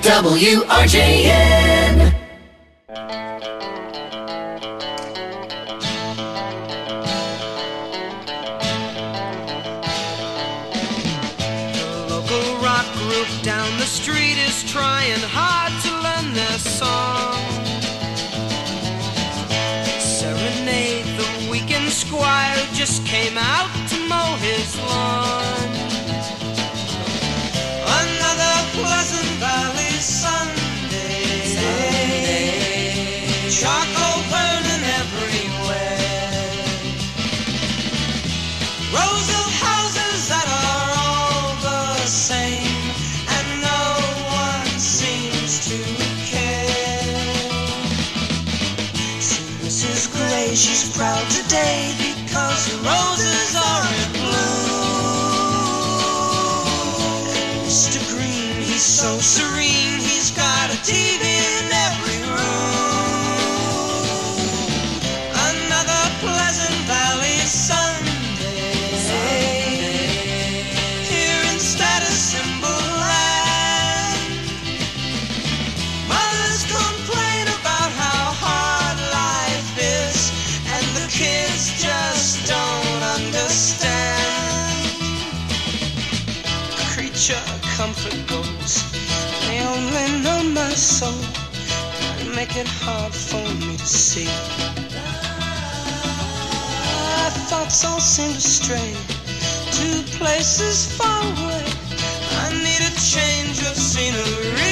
WRJN. Down the street is trying hard to learn their song. Serenade the weekend squire who just came out to mow his lawn. Another Pleasant Valley Sunday. Charcoal burning everywhere. Rows of houses that are all the same. She's proud today because the roses are in bloom. And Mr. Green, he's so serene, he's got a TV in every room. Another Pleasant Valley Sunday. Here in Status Symbol Land, mothers complain about how hard life is. Kids just don't understand. Creature comfort goes, they only know my soul and make it hard for me to see. My thoughts all seem to stray to places far away. I need a change of scenery.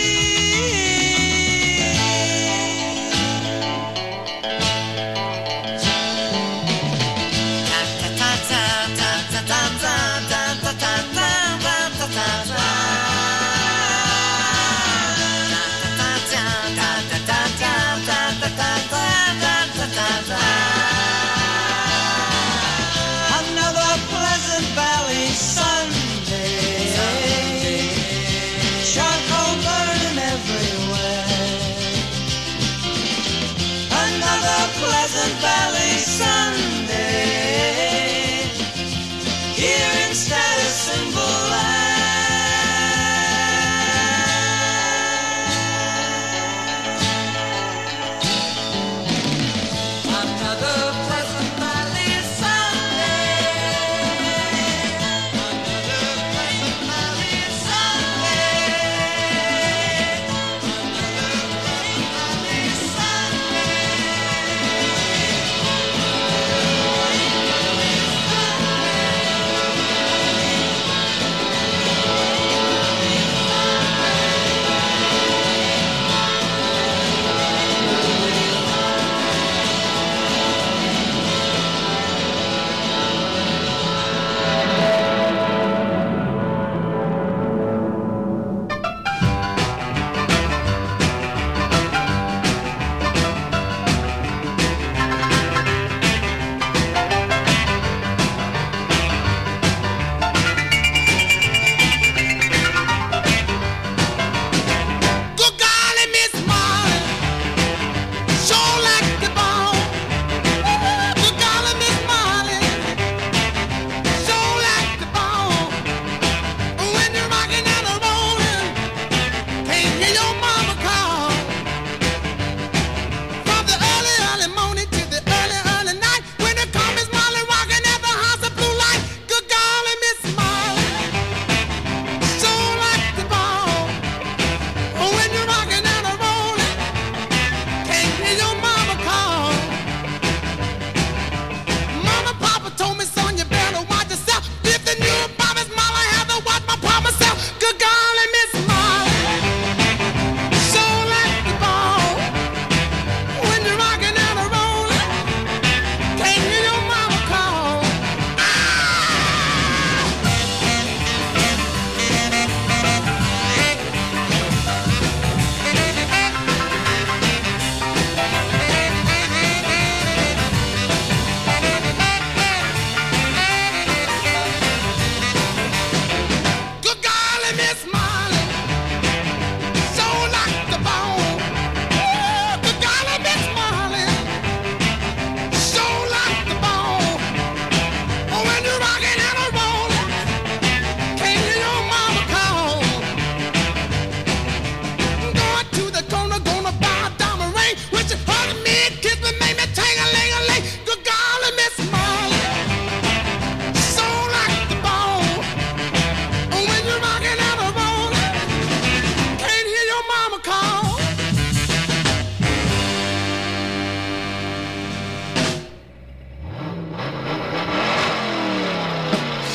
Another Pleasant Valley Sunday.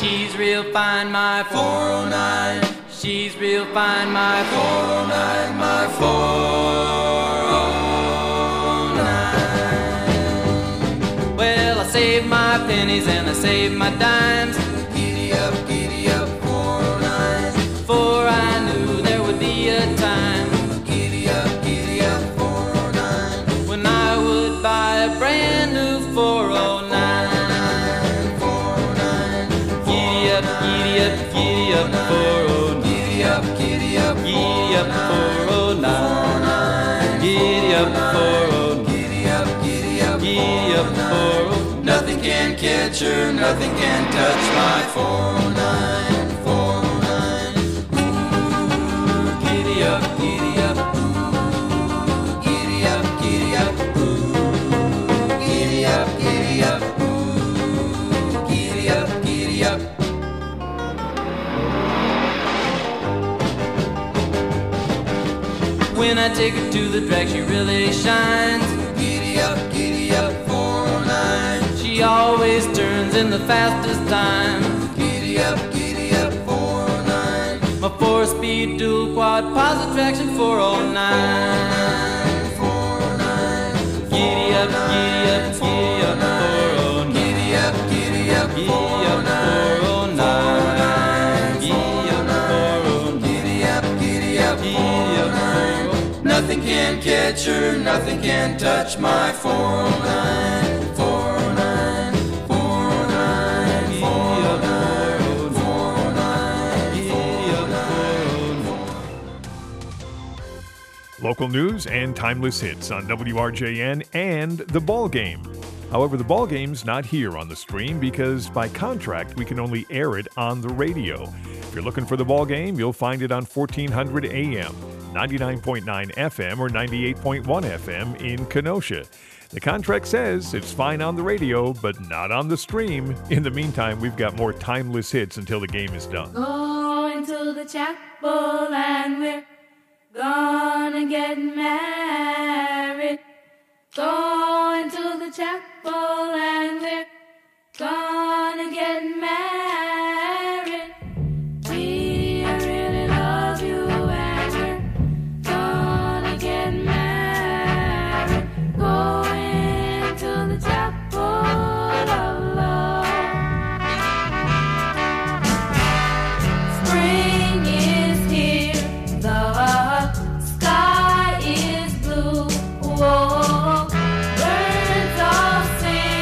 She's real fine, my 409. She's real fine, my 409, my 409. Well, I saved my pennies and I saved my dimes. Giddy up, 409. For I knew there would be a time. Giddy up, 409. When I would buy a brand new 409. 409. Giddy up, 409. Giddy up, 409. Giddy up, 409. Giddy up, 409. Nothing can catch her, nothing can touch my 409. 409. Ooh, giddy up, giddy up. Ooh, giddy up, giddy up. Ooh, giddy up, giddy up. Ooh, giddy up, giddy up. When I take her to the track, she really shines. Giddy up, 409. She always turns in the fastest time. Giddy up, 409. My 4-speed dual quad positive traction 409. 409. Giddy up, 409. Giddy up, 409. Giddy up, 409. Giddy up, 409. Nothing can catch her, nothing can touch my 409. 409, 409, 409, 409. Local news and timeless hits on WRJN and The Ball Game. However, The Ball Game's not here on the stream because by contract we can only air it on the radio. If you're looking for The Ball Game, you'll find it on 1400 AM. 99.9 FM or 98.1 FM in Kenosha. The contract says it's fine on the radio, but not on the stream. In the meantime, we've got more timeless hits until the game is done. Going to the chapel and we're gonna get married. Going to the chapel and we're gonna get married. We really love you. Going to the chapel of love. Spring is here, the sky is blue. Whoa, birds all sing.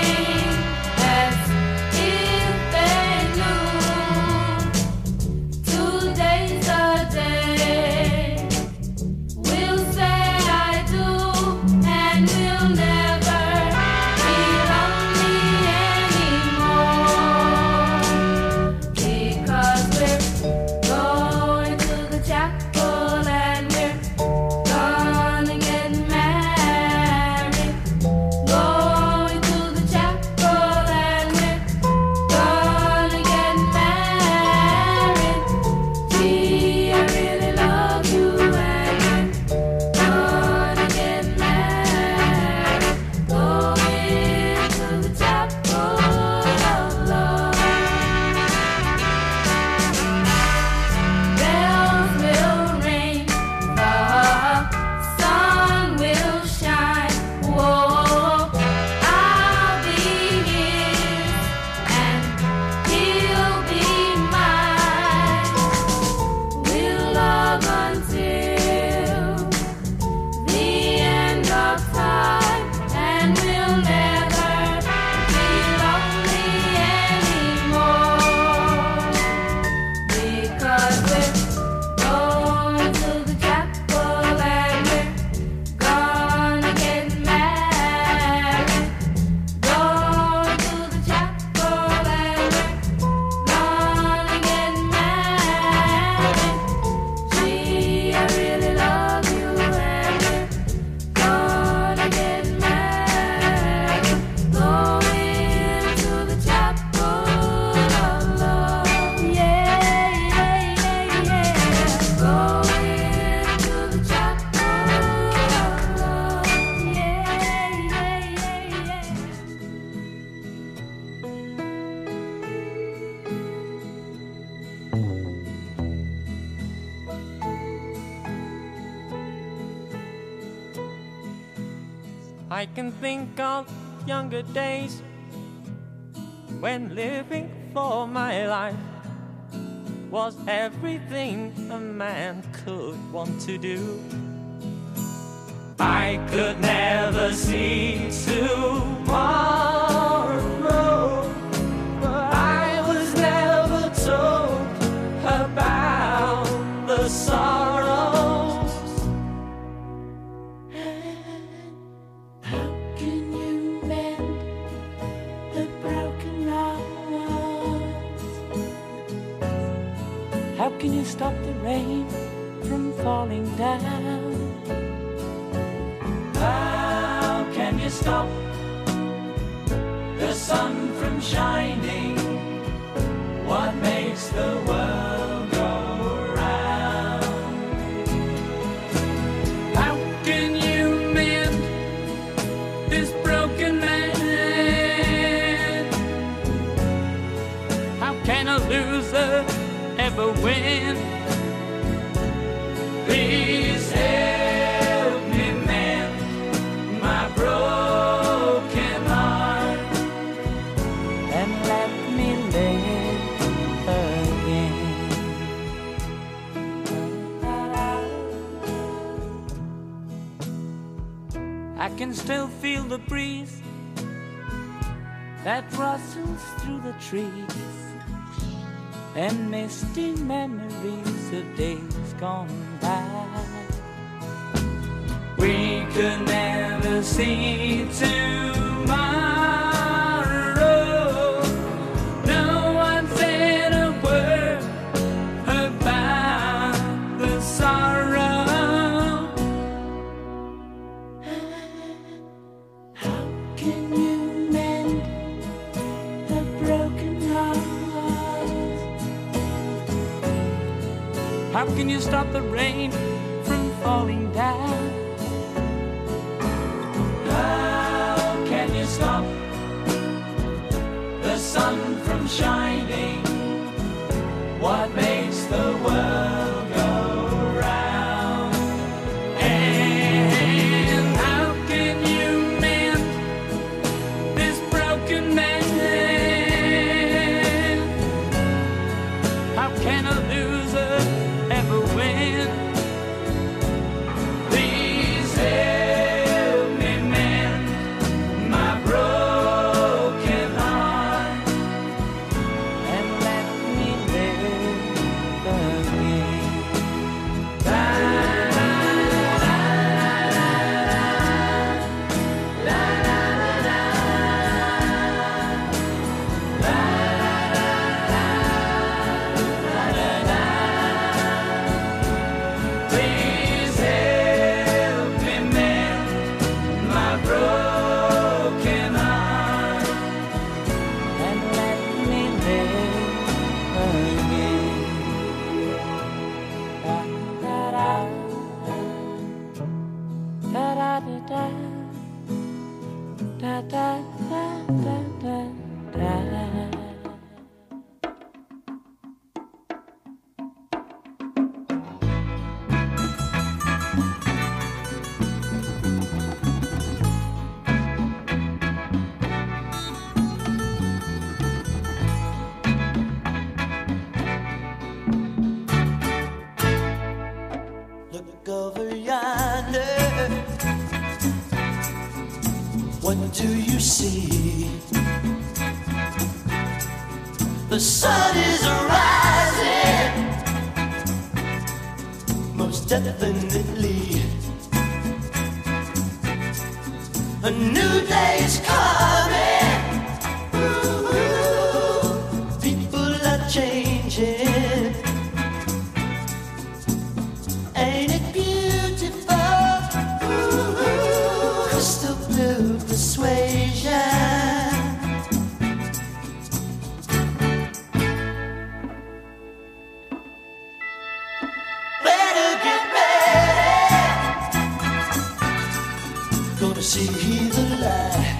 I can think of younger days when living for my life was everything a man could want to do. I could never see tomorrow, but I was never told about the sorrows. How can you mend the broken hearts? How can you stop the rain from falling down? How can you stop the sun from shining? What makes the world go round? How can you mend this broken man? How can a loser ever win? Please help me mend my broken heart and let me live again. I can still feel the breeze that rustles through the trees and misty memories of days gone by. We could never see tomorrow. No one said a word about the sorrow. How can you mend the broken heart? How can you stop the rain from falling down? How can you stop the sun from shining? What makes the world go round? And how can you mend this broken man? How can a loser ever win? Please help me mend my broken heart and let me live again. Please help me mend my broken heart and let me live again. Da da da da da da da da da da da. Look over yonder. What do you see? The sun is rising, most definitely. A new day's coming. Ooh, people are changing. Ain't it beautiful? Ooh, crystal blue persuasion. Better get ready. Gonna see the light.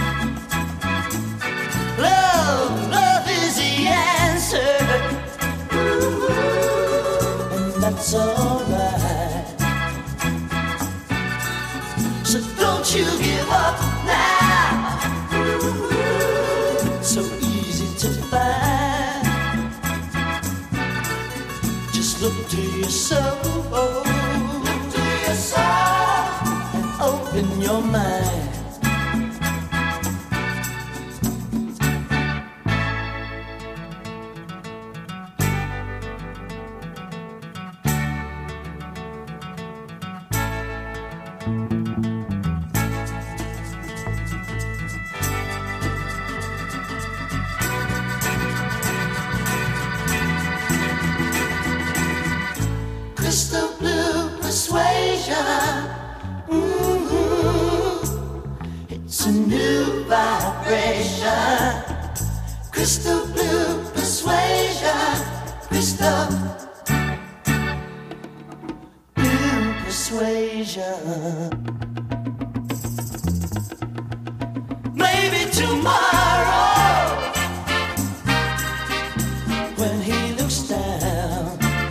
Love is the answer. Ooh, and that's alright. So don't you give up now. So easy to find. Just look to yourself. Look to yourself and open your mind. Crystal blue persuasion. It's a new vibration. Crystal blue persuasion. Crystal blue persuasion. Maybe tomorrow, when he looks down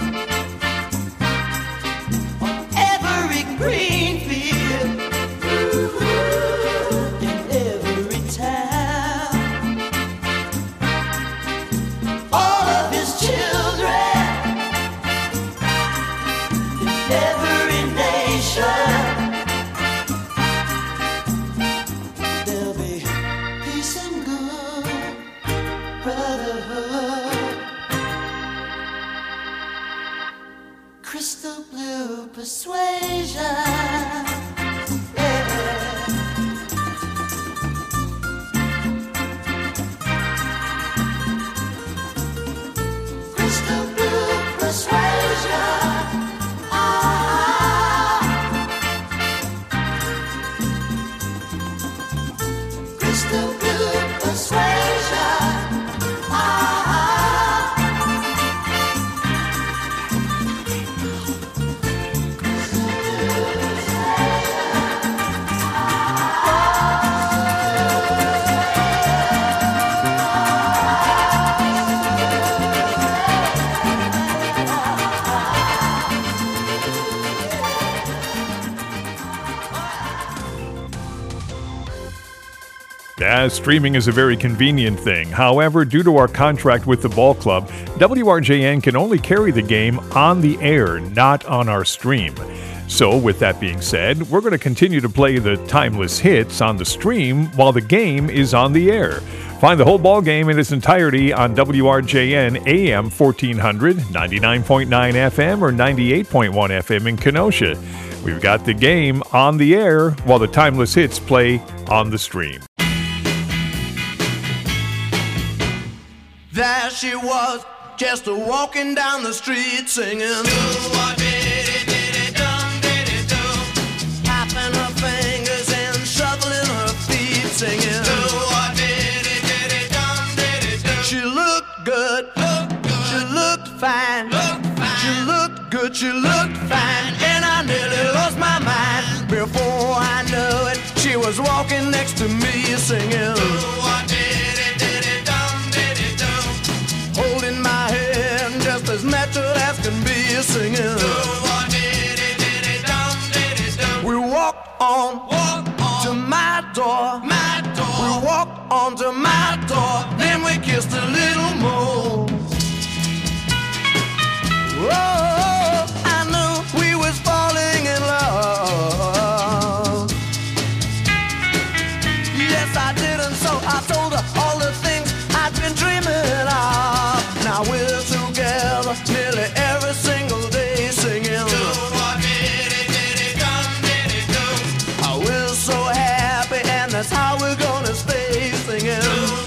green field in every town, all of his children in every nation, there'll be peace and good brotherhood. Crystal blue persuasion. Crystal blue persuasion. Crystal blue persuasion. Yeah, streaming is a very convenient thing. However, due to our contract with the ball club, WRJN can only carry the game on the air, not on our stream. So, with that being said, we're going to continue to play the timeless hits on the stream while the game is on the air. Find the whole ball game in its entirety on WRJN AM 1400, 99.9 FM, or 98.1 FM in Kenosha. We've got the game on the air while the timeless hits play on the stream. There she was, just walking down the street singing. Tapping her fingers and shuffling her feet singing. She looked good, she looked fine. She looked good, she looked fine. And I nearly lost my mind. Before I knew it, she was walking next to me singing. Holding my hand just as natural as can be singing. We walked on to my door. We walked on to my door. Then we kissed a little more. Oh, I knew we was falling in love. Yes, I did, and so I told her all the things I'd been dreaming of. Now we're together nearly every single day singing. Oh, we're so happy, and that's how we're gonna stay singing.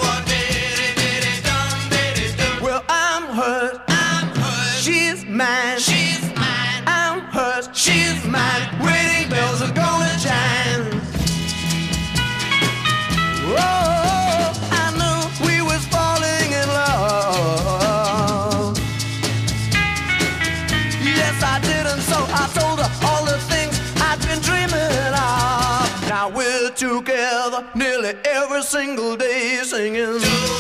Well, I'm hurt, she's mine. I'm hers, she's mine. Wedding bells are gonna chime. Oh, I knew we was falling in love. Yes, I did, and so I told her all the things I'd been dreaming of. Now we're together nearly every single day singing.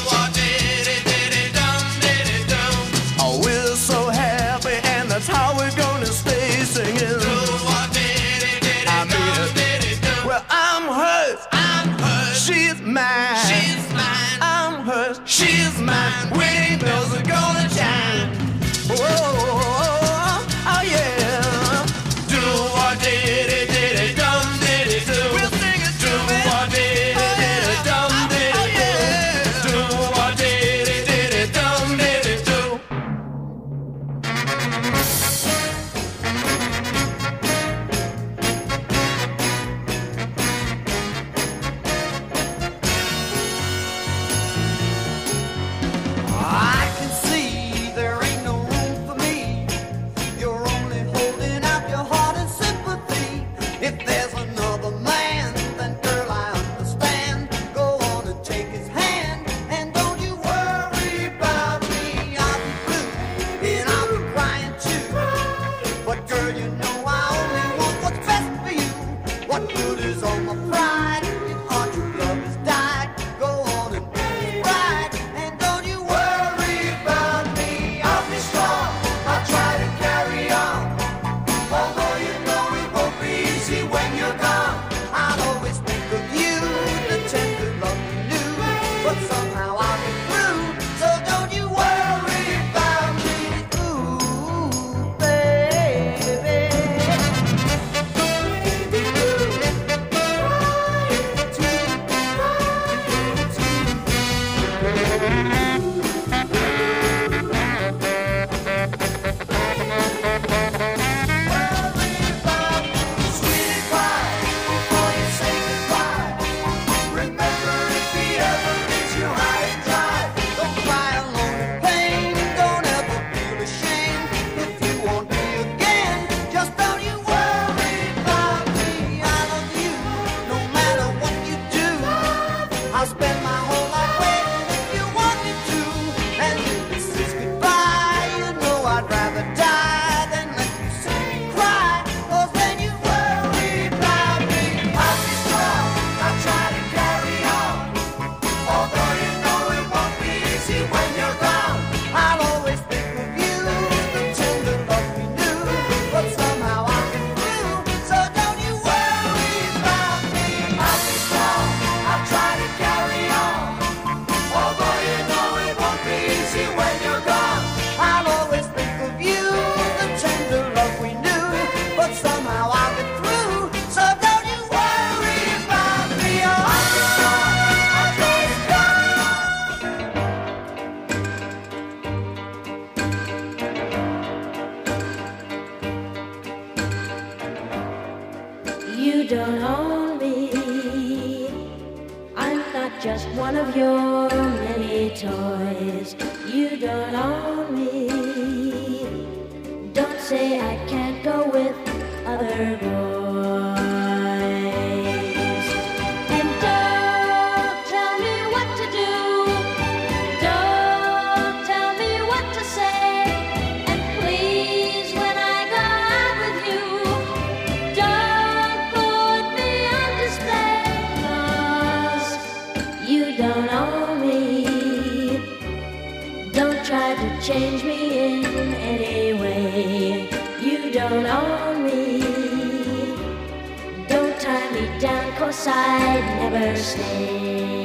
Oh, we're so happy, and that's how we're gonna stay singing. I mean it. mind. Wedding bells are gonna chime. Oh, oh yeah. Do what did it dum did it do. We'll sing it do what did it dum did it do. Do what did it dum did it do. I can see there ain't no room for me. You're only holding out your heart and sympathy. If there's another man, then girl, I understand. Go on and take his hand, and don't you worry about me. I'll be blue, and I'll be crying too. But girl, you know I only want what's best for you. What good is all my pride if our true love has died? Go on and be right, and don't you worry about me. I'll be strong, I'll try to carry on. Although you know it won't be easy when you're gone. I'll always think of you, the tender love you knew. But somehow I'll get through, so don't you worry about me. Ooh, baby. Sweetie pie, before you say goodbye, remember if he ever leaves you high and dry. Don't cry alone in pain, don't ever feel ashamed. If you want me again, just don't you worry about me. I love you, no matter what you do. I'll spend my whole life waiting if you want me to. And if this is goodbye, you know I'd rather die than let you see me cry. 'Cause then you worry about me. I'll be strong, I'll try to carry on. Although you know it won't be easy when you're gone. I'll always think of you, the tender love we knew. But somehow I'll get through, so don't you worry about me. I'll be strong, I'll try to carry on. Although you know it won't be easy when you're gone. I'll always think of you, the tender love we knew. But somehow I'll get through, so don't you worry about me. Oh, I'll be strong, I'll try to carry on. You don't own me. I'm not just one of your many toys. You don't own me. Don't say I can't go with other boys. And don't tell me what to do. Don't tell me what to say. And please, when I go out with you, don't put me on display. 'Cause you don't own me. Don't try to change me in any way. You don't own me. Don't tie me down, 'cause I'd never stay.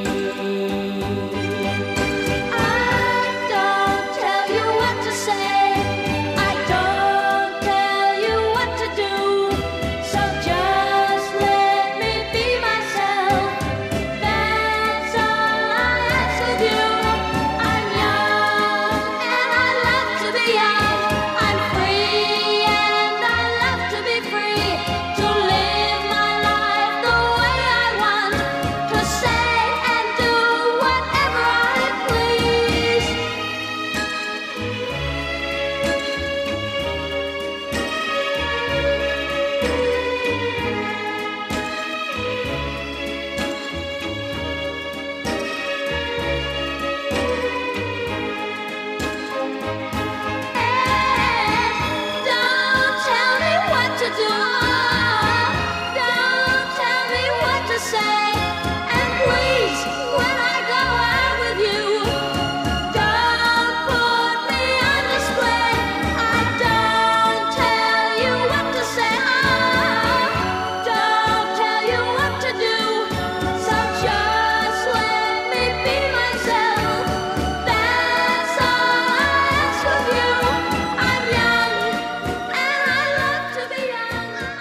I don't tell you what to say. I don't tell you what to do. So just let me be myself. That's all I ask of you. I'm young and I love to be young. I'm free and I love to be free. To live my life the way I want. To say and do whatever I please. Don't tell me what to do. Don't tell me what to say. And please, when I go out with you, don't put me on display. I don't tell you what to say. Don't tell you what to do. So just let me be myself. That's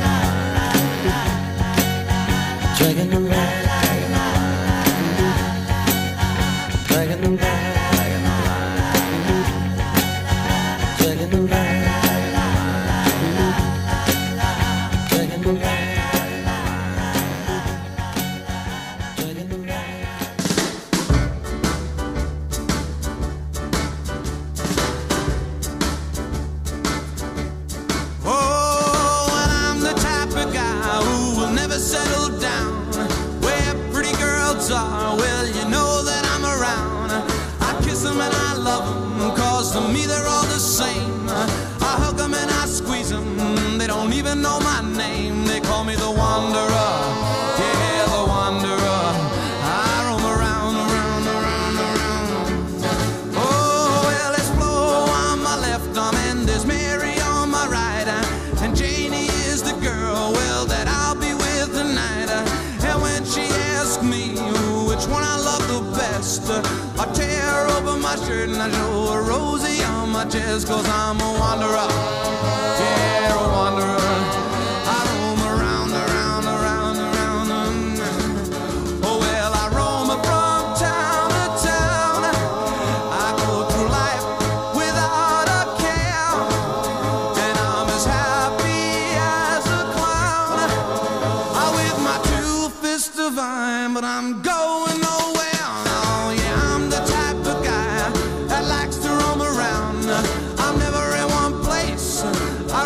Dragging along, dragging along, dragging along, dragging along. Settle down where pretty girls are. Well, you know that I'm around. I kiss them and I love them, cause to me they're all the same. I hug them and I squeeze them, they don't even know my name. They call me the Wanderer, yeah, the Wanderer. I roam around, around, around, around. Oh, well, there's Flo on my left arm and there's Mary on my right, and Janie is the girl, well, that I'll be with tonight. And when she asks me which one I love the best, I tear open my shirt and I show a Rosie on my chest, cause I'm a wanderer, yeah, a wanderer. I roam around, around, around, around. Oh, well, I roam from town to town. I go through life without a care, and I'm as happy as a clown. I with my two fists divine, but I'm going nowhere. Oh, yeah, I'm the type of guy that likes to roam around. I'm never in one place. I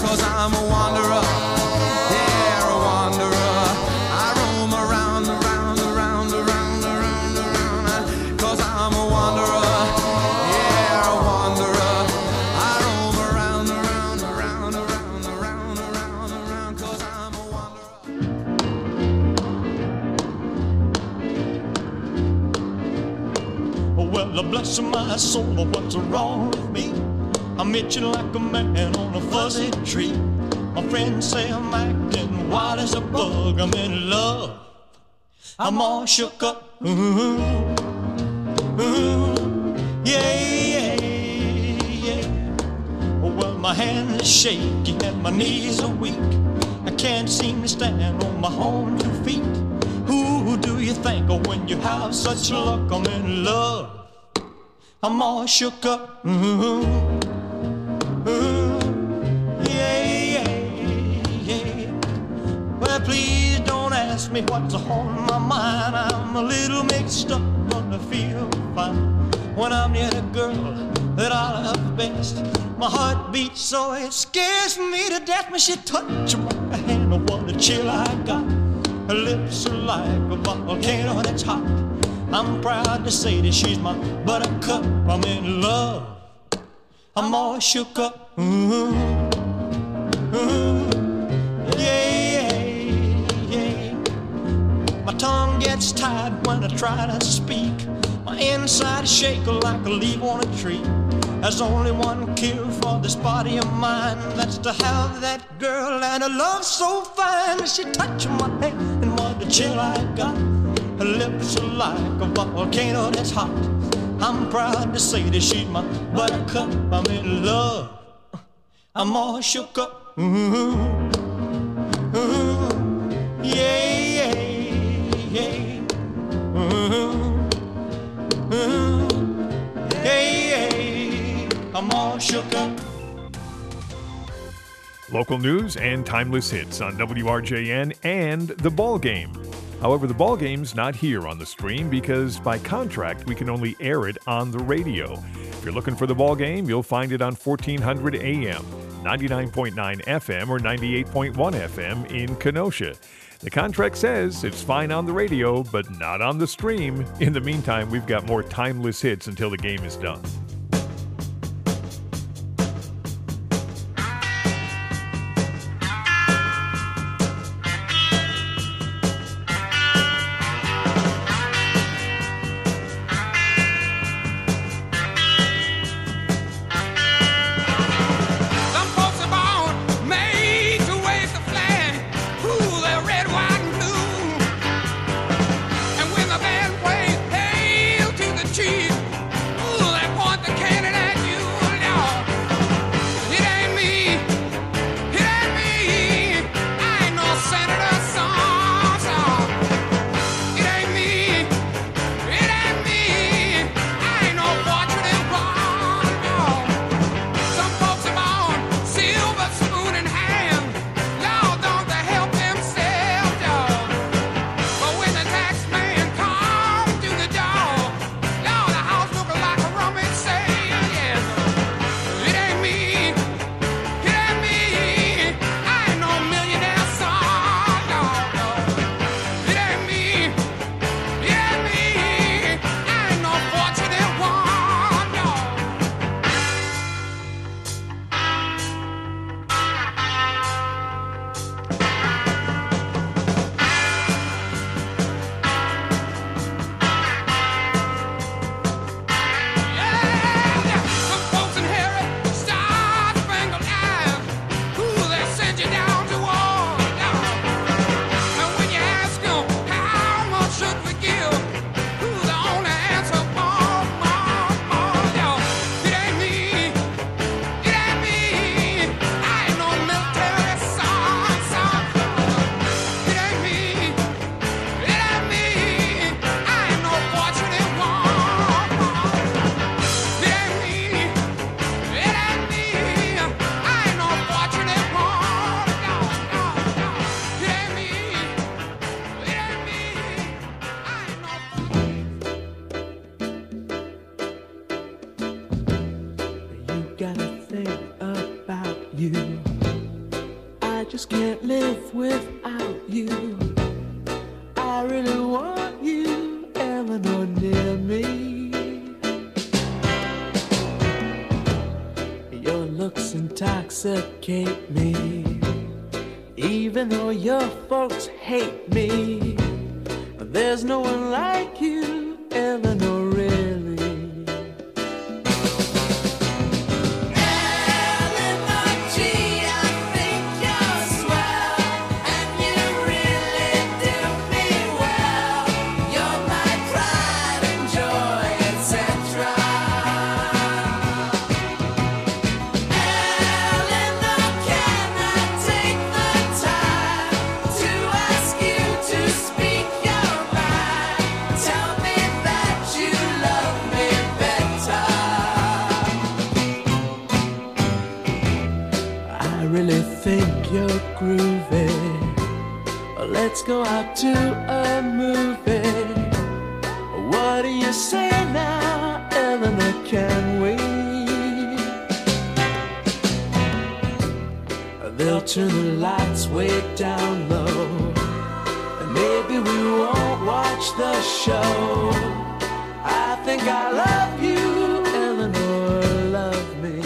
'cause I'm a wanderer. Yeah, a wanderer. I roam around, around, around, around, around, around, 'cause I'm a wanderer. Yeah, a wanderer. I roam around, around, around, around, around, around, around, 'cause I'm a wanderer. Well, bless my soul, what's wrong with me? I'm itching like a man on a fuzzy tree. My friends say I'm acting wild as a bug. I'm in love. I'm all shook up. Yeah, yeah, yeah. Well, my hand is shaky and my knees are weak. I can't seem to stand on my own 2 feet. Who do you think of when you have such luck? I'm in love. I'm all shook up. Yeah, yeah, yeah. Well, please don't ask me what's on my mind. I'm a little mixed up, but I feel fine when I'm near the girl that I love best. My heart beats so it scares me to death when she touches my hand. What a chill I got. Her lips are like a volcano that's hot. I'm proud to say that she's my buttercup. I'm in love. I'm all shook up. Yeah, yeah. My tongue gets tied when I try to speak. My inside is shaking like a leaf on a tree. There's only one cure for this body of mine. That's to have that girl and a love so fine. She touching my hand and what a chill I got. Her lips are like a volcano that's hot. I'm proud to say that she's my buttercup. I'm in love. I'm all shook up. Yeah, yeah, yeah. Yeah, yeah. I'm all shook up. Local news and timeless hits on WRJN and The Ball Game. However, The Ball Game's not here on the stream because by contract we can only air it on the radio. If you're looking for The Ball Game, you'll find it on 1400 AM, 99.9 FM, or 98.1 FM in Kenosha. The contract says it's fine on the radio, but not on the stream. In the meantime, we've got more timeless hits until the game is done. gotta think about you. just can't live without you. I really want you, Eleanor, near me. Your looks intoxicate me, even though your folks hate me. There's no one like you, Eleanor, really. Let's go out to a movie. What do you say now, Eleanor, can we? They'll turn the lights way down low, and maybe we won't watch the show. I think I love you, Eleanor, love me.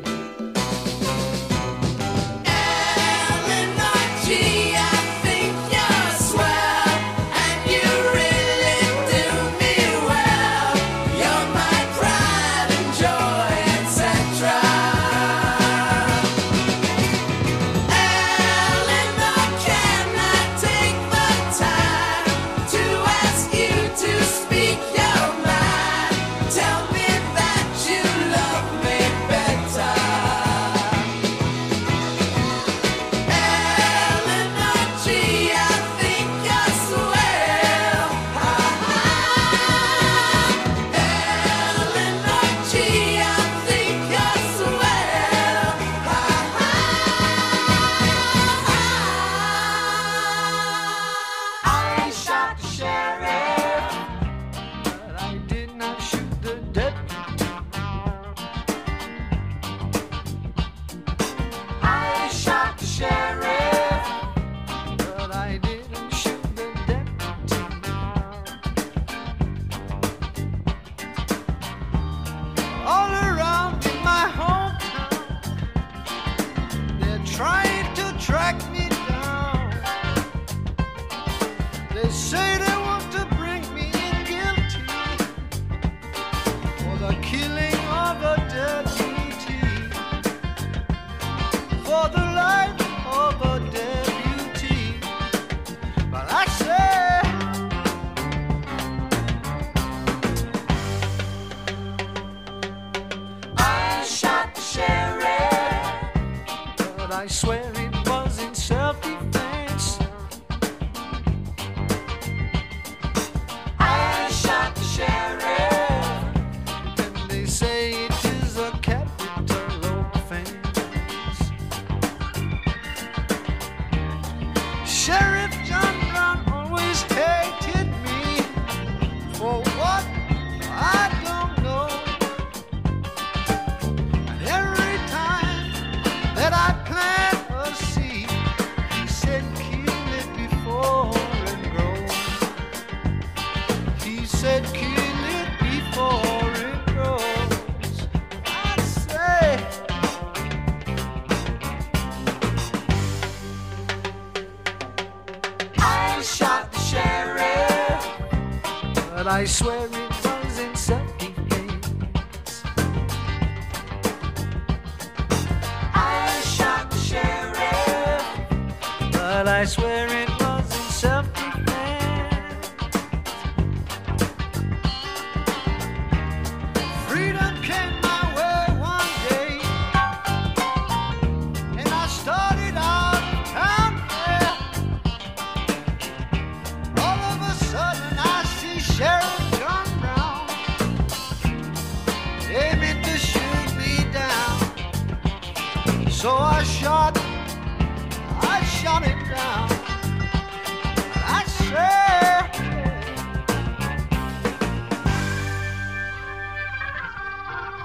I swear it was in self-defense. I shot the sheriff, and they say it is a capital offense. Sheriff John Brown always hated me for what I don't know. And every time that I plant a seed, he said kill it before it grows. He said kill it before it grows. I say I shot the sheriff, but I swear it was in self-defense. I shot the sheriff, but I swear it was in self-defense. Freedom came my way one day, and I started out of town there. All of a sudden I see Sheriff John Brown aiming to shoot me down. So I shot him down. I said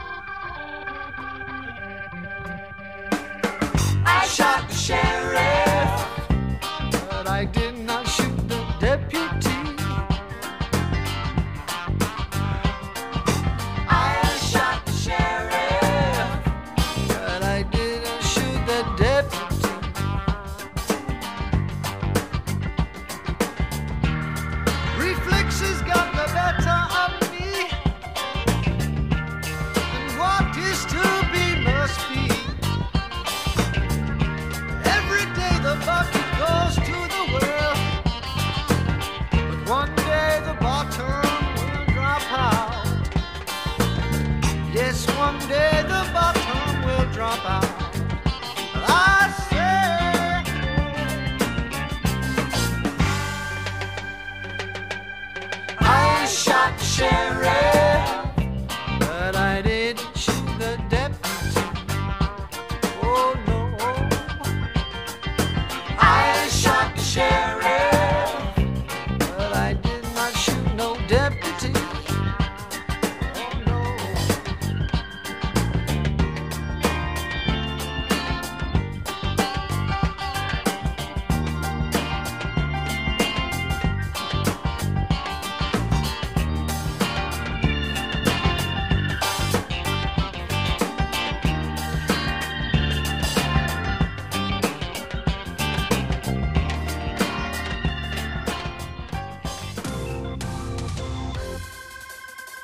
I shot the sheriff,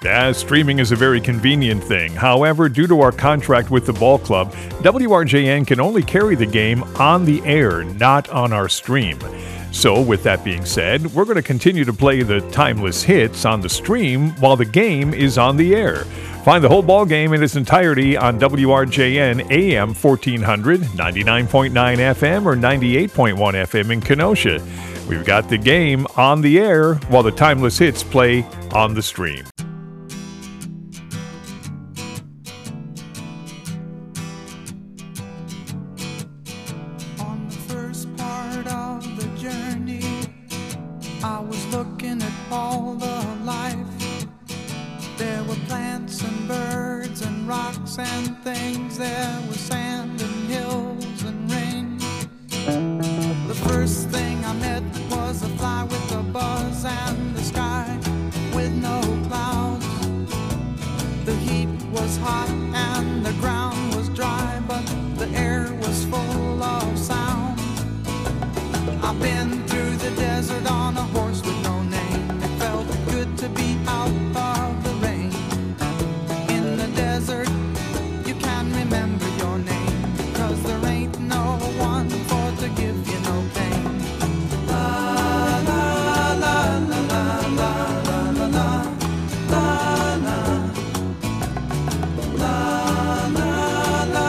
Yeah, streaming is a very convenient thing. However, due to our contract with the ball club, WRJN can only carry the game on the air, not on our stream. So, with that being said, we're going to continue to play the timeless hits on the stream while the game is on the air. Find the whole ball game in its entirety on WRJN AM 1400, 99.9 FM, or 98.1 FM in Kenosha. We've got the game on the air while the timeless hits play on the stream. On the first part of the journey, I was looking at all the life. There were plants and birds and rocks and things. There was sand and hills and rain. The first thing I met was a fly with a buzz and the sky with no clouds. The heat was hot and the ground was dry, but the air was full of sound. I've been through the desert on a horse with no name. It felt good to be out of the rain. In the desert, you can remember your name, 'cause there ain't no one for to give you no pain. La la la la la la la la la la la la la la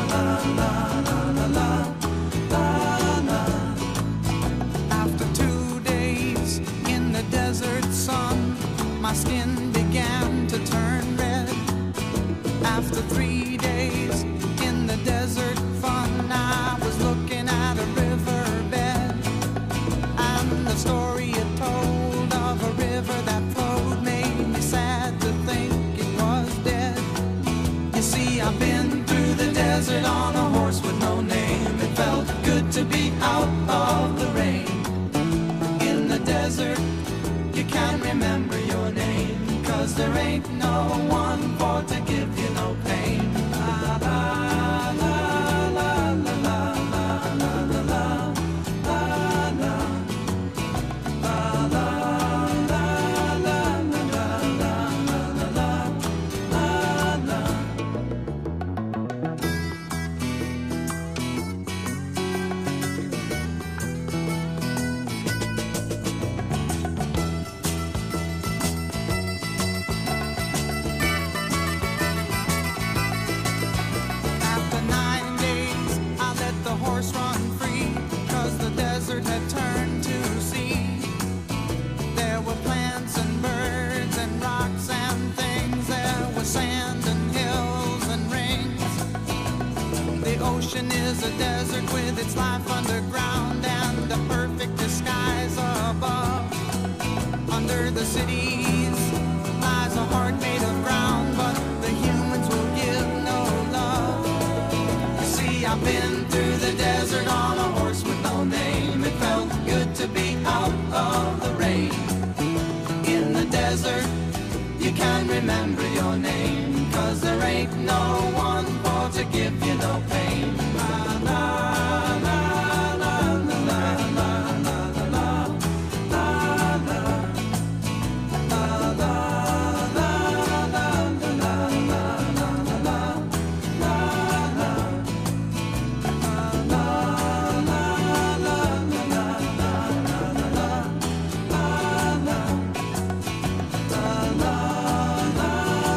la la. After 2 days in the desert sun, my skin began to turn red. After 3 days in the desert fun, I was looking at a riverbed, and the story it told of a river that flowed made me sad to think it was dead. You see, I've been through the desert on a horse with no name. It felt good to be out of the rain. In the desert, you can't remember your name, 'cause there ain't no one for to give you no pain. La la la la la la la la la la la la la la la la la. After 9 days, I let the horse run free, 'cause the desert had turned to sea. There were plants and birds and rocks and things. There was sand and hills and rings. The ocean is a desert with its life underground and a perfect disguise above. Under the cities lies a heart made of ground, but the humans will give no love. You see, I've been through the desert on a horse with no name. It felt good to be out of the rain. In the desert, you can't remember your name, 'cause there ain't no one for to give you no pain. La la la la la la la la la la la. La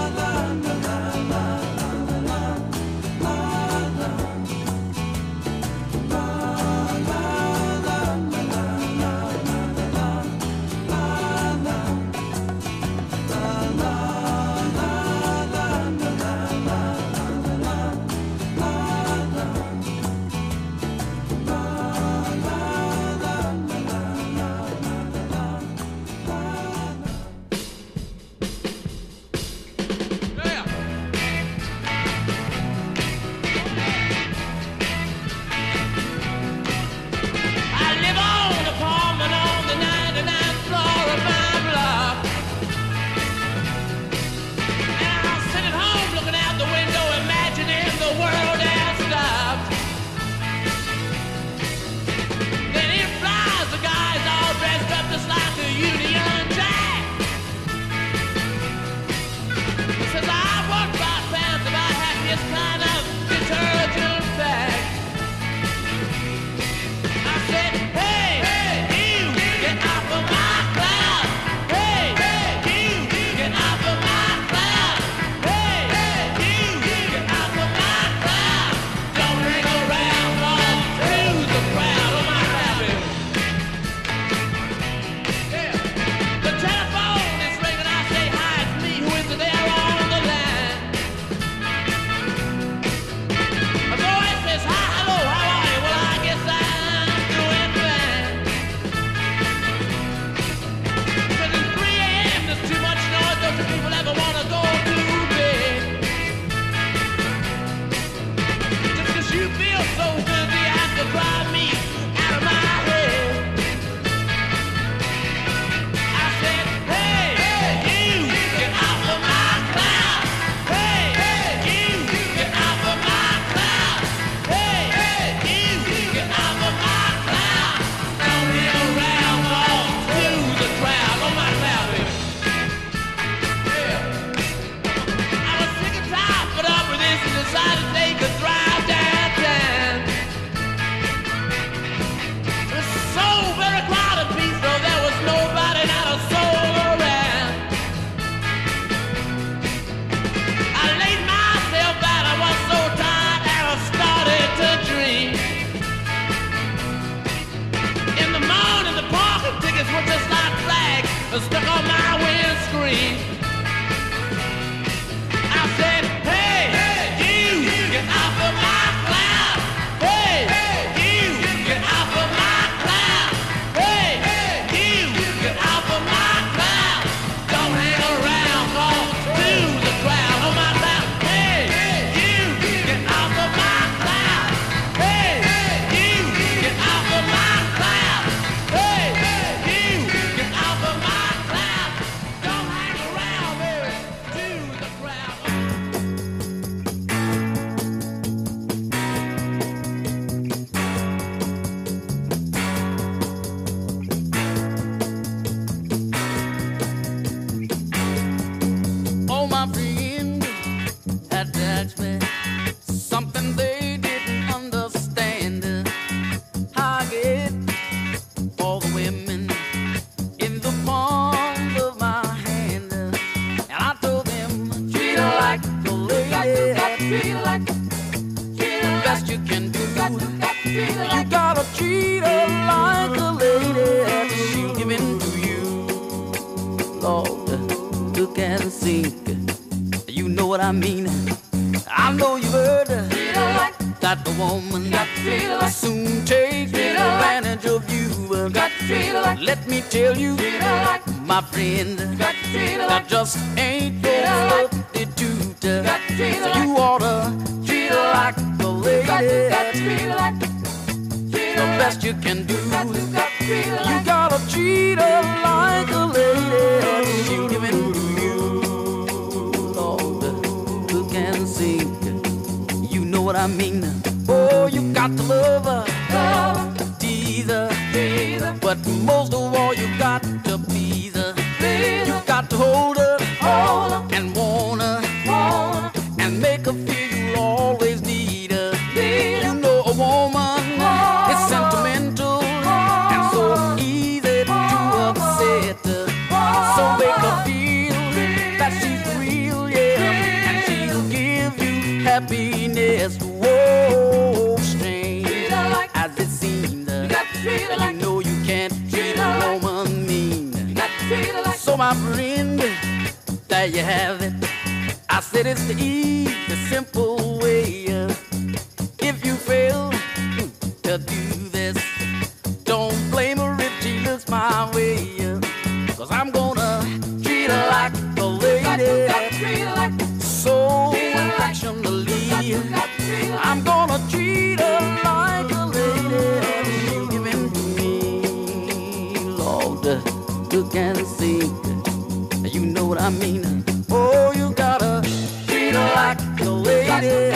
best you can do. You gotta treat her like a lady. She'll give in to you. Lord, look and sink. You know what I mean. I know you've heard that the woman will soon take advantage of you. Let me tell you, my friend, that just ain't no substitute. So you oughta treat her like a lady. The best you can do. You gotta treat her like a lady. She'll give in to you. Lord, look and sink. You know what I mean. Oh, you got to love her, tease her, but most of all, you got to please her. You got to hold her and want her and make her feel you'll always need her. You know a woman is sentimental and so easy to upset her. So make her feel that she's real, yeah, and she'll give you happiness. Whoa, strange as it seems, you know you can't treat a woman mean. So my friend, there you have it. I said it's the easy, simple way. If you fail to do this, don't blame her if she looks my way. 'Cause I'm gonna treat her like a lady, so affectionately. I'm gonna treat her like a lady. She'll give in to me. Lord, look and see. You know what I mean. Oh, you gotta treat her like a lady.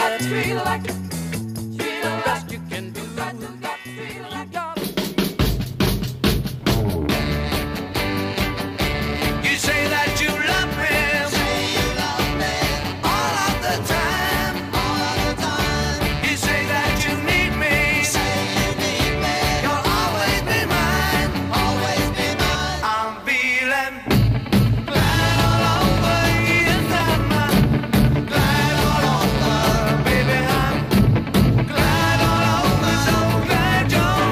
The best you can do. You gotta. You say that you love me. All of the time. You say that you need me. You'll always be mine. I'm feeling glad all over. Yes, I'm glad all over. Baby, I'm glad all over. So glad you're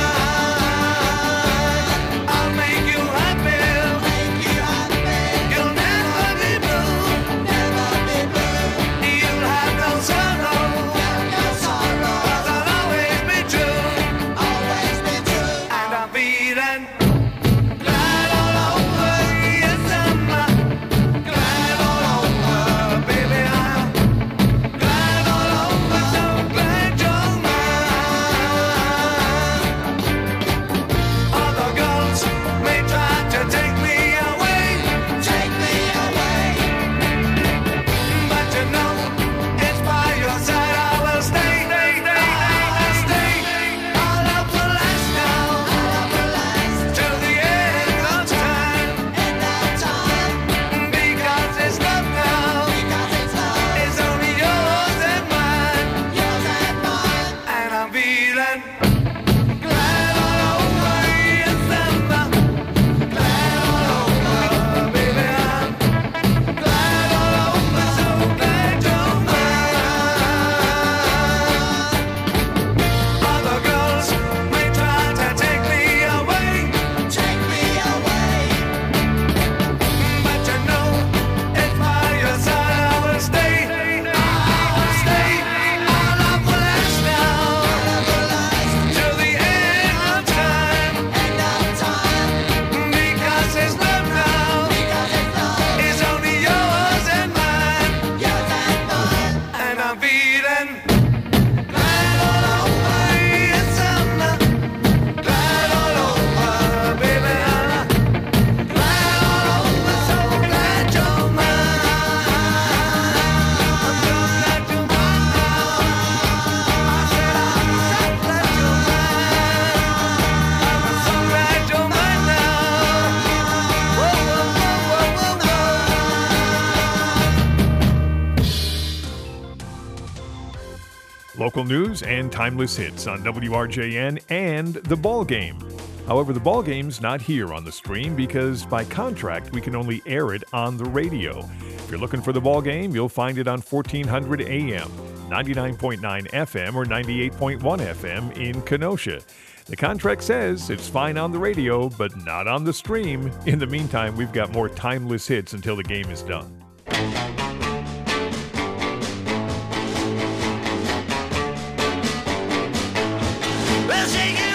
mine. I'll make you happy. You'll never be blue. You'll have no sorrow. 'Cause I'll always be true. And I'm feeling glad all over. Yes, I'm glad all over. Baby, I'm glad all over. So glad you're mine. Other girls may try to take me away. But you know, it's by your side I will stay. Our love will last now, till the end of time. Because it's love now, it's only yours and mine. And I'm feeling glad all over. Yes, I'm glad all over. Baby, I'm glad all over. So glad you're mine. Other girls may try to take me away. But you know, it's by your side I will stay. Our love will last now, till the end of time. Because it's love now, it's only yours and mine. And I'm feeling glad all over. Yes, I'm glad all over. Baby, I'm glad all over. So glad you're mine. I'm so glad you're mine now. I said I'm so glad you're mine. I'm so glad you're mine now. Whoa, whoa, whoa, whoa, whoa, whoa. Local news and timeless hits on WRJN and The Ball Game. However, The Ball Game's not here on the stream because by contract we can only air it on the radio. If you're looking for The Ball Game, you'll find it on 1400 AM. 99.9 FM or 98.1 FM in Kenosha. The contract says it's fine on the radio, but not on the stream. In the meantime, we've got more timeless hits until the game is done. Well, shake it.